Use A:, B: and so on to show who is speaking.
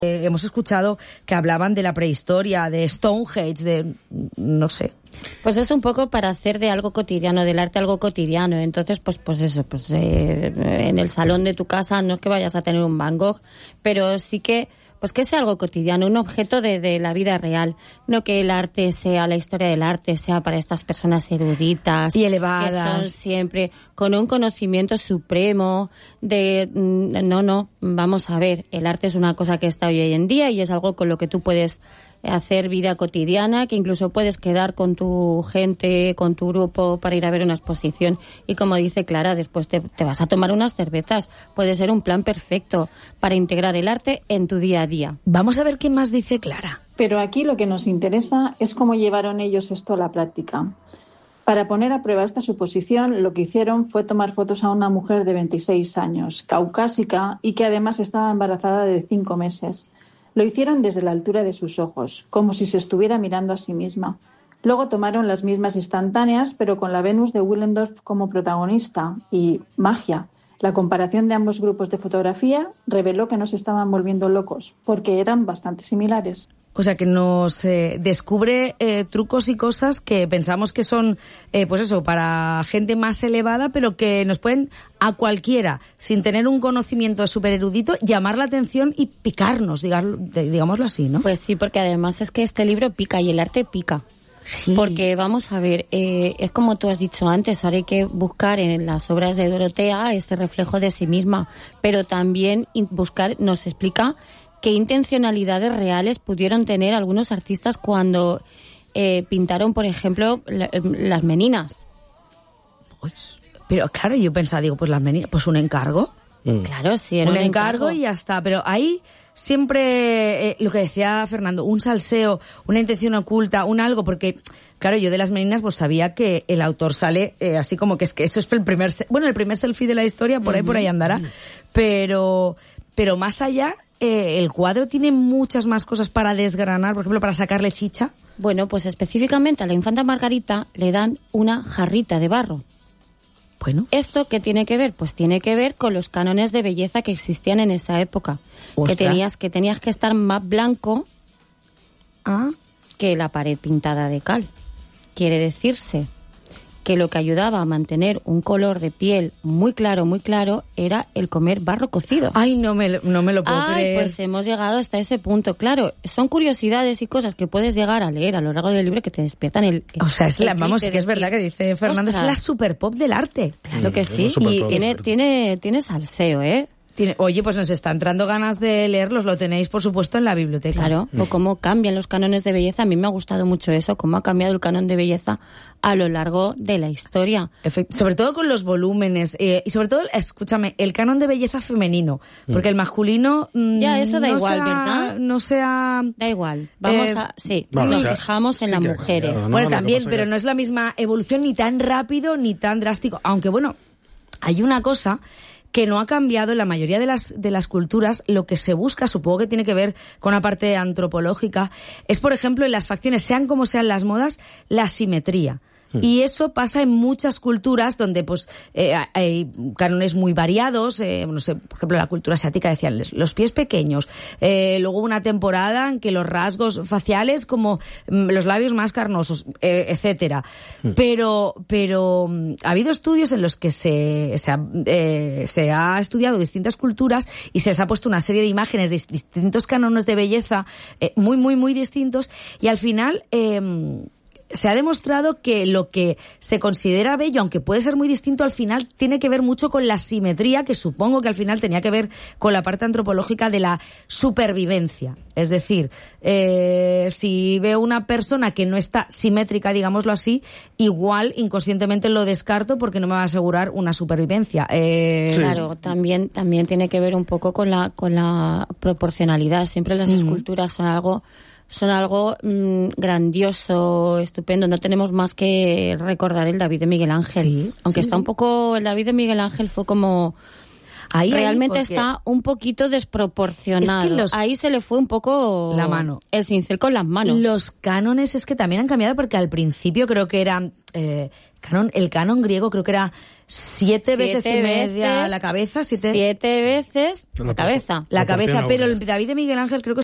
A: Hemos escuchado que hablaban de la prehistoria, de Stonehenge, de no sé.
B: Pues es un poco para hacer de algo cotidiano, del arte algo cotidiano. Entonces, en el salón de tu casa no es que vayas a tener un Van Gogh, pero sí que sea algo cotidiano, un objeto de la vida real. No que el arte sea, la historia del arte sea para estas personas eruditas
A: y elevadas,
B: que son siempre con un conocimiento supremo no, vamos a ver, el arte es una cosa que está hoy en día y es algo con lo que tú puedes hacer vida cotidiana, que incluso puedes quedar con tu gente, con tu grupo para ir a ver una exposición y, como dice Clara, después te vas a tomar unas cervezas. Puede ser un plan perfecto para integrar el arte en tu día a día.
A: Vamos a ver qué más dice Clara.
C: Pero aquí lo que nos interesa es cómo llevaron ellos esto a la práctica. Para poner a prueba esta suposición, lo que hicieron fue tomar fotos a una mujer de 26 años, caucásica y que además estaba embarazada de 5 meses. Lo hicieron desde la altura de sus ojos, como si se estuviera mirando a sí misma. Luego tomaron las mismas instantáneas, pero con la Venus de Willendorf como protagonista. Y magia. La comparación de ambos grupos de fotografía reveló que no se estaban volviendo locos, porque eran bastante similares.
A: O sea, que nos descubre trucos y cosas que pensamos que son, para gente más elevada, pero que nos pueden, a cualquiera, sin tener un conocimiento súper erudito, llamar la atención y picarnos, digámoslo así, ¿no?
B: Pues sí, porque además es que este libro pica y el arte pica. Sí. Porque, vamos a ver, es como tú has dicho antes, ahora hay que buscar en las obras de Dorotea ese reflejo de sí misma, pero también nos explica qué intencionalidades reales pudieron tener algunos artistas cuando pintaron, por ejemplo, las meninas.
A: Uy, pero claro, yo pensaba, pues las meninas, pues un encargo.
B: Claro, sí, era
A: un encargo y ya está, pero ahí siempre lo que decía Fernando, un salseo, una intención oculta, un algo, porque claro, yo de las meninas pues sabía que el autor sale así como que es que eso es el primer selfie de la historia, por ahí andará, pero más allá el cuadro tiene muchas más cosas para desgranar, por ejemplo, para sacarle chicha.
B: Bueno, pues específicamente a la infanta Margarita le dan una jarrita de barro.
A: Bueno.
B: ¿Esto qué tiene que ver? Pues tiene que ver con los cánones de belleza que existían en esa época.
A: Ostras.
B: Que tenías que estar más blanco que la pared pintada de cal. Quiere decirse que lo que ayudaba a mantener un color de piel muy claro era el comer barro cocido.
A: Ay, no me lo puedo creer.
B: Pues hemos llegado hasta ese punto. Claro, son curiosidades y cosas que puedes llegar a leer a lo largo del libro que te despiertan el
A: o sea, es que es verdad que dice Fernando, es la super pop del arte.
B: Claro que sí. Y tiene salseo, ¿eh?
A: Oye, pues nos está entrando ganas de leerlos, lo tenéis por supuesto en la biblioteca.
B: Claro, o cómo cambian los cánones de belleza, a mí me ha gustado mucho eso, cómo ha cambiado el canon de belleza a lo largo de la historia.
A: Sobre todo con los volúmenes, y sobre todo, escúchame, el canon de belleza femenino, porque el masculino
B: ya, eso da igual, ¿verdad?
A: Da
B: igual, nos fijamos en las mujeres.
A: Bueno, también, pero no es la misma evolución ni tan rápido ni tan drástico, aunque bueno, hay una cosa que no ha cambiado en la mayoría de las culturas. Lo que se busca, supongo que tiene que ver con una parte antropológica, es, por ejemplo, en las facciones, sean como sean las modas, la simetría. Y eso pasa en muchas culturas donde pues hay cánones muy variados, no sé, por ejemplo, la cultura asiática decían los pies pequeños, luego una temporada en que los rasgos faciales como los labios más carnosos, etcétera. Pero ha habido estudios en los que se ha estudiado distintas culturas y se les ha puesto una serie de imágenes de distintos cánones de belleza muy, muy, muy distintos, y al final se ha demostrado que lo que se considera bello, aunque puede ser muy distinto, al final tiene que ver mucho con la simetría, que supongo que al final tenía que ver con la parte antropológica de la supervivencia. Es decir, si veo una persona que no está simétrica, digámoslo así, igual inconscientemente lo descarto porque no me va a asegurar una supervivencia.
B: Claro, también tiene que ver un poco con la proporcionalidad. Siempre las esculturas son algo grandioso, estupendo. No tenemos más que recordar el David de Miguel Ángel. Aunque está un poco... El David de Miguel Ángel fue como... Realmente está un poquito desproporcionado. Es que ahí se le fue un poco
A: la mano.
B: El cincel con las manos.
A: Los cánones es que también han cambiado, porque al principio creo que era... el canon griego creo que era 7 veces y media la cabeza.
B: 7 veces la cabeza.
A: La cabeza, pero el
D: Aurea.
A: David de Miguel Ángel creo que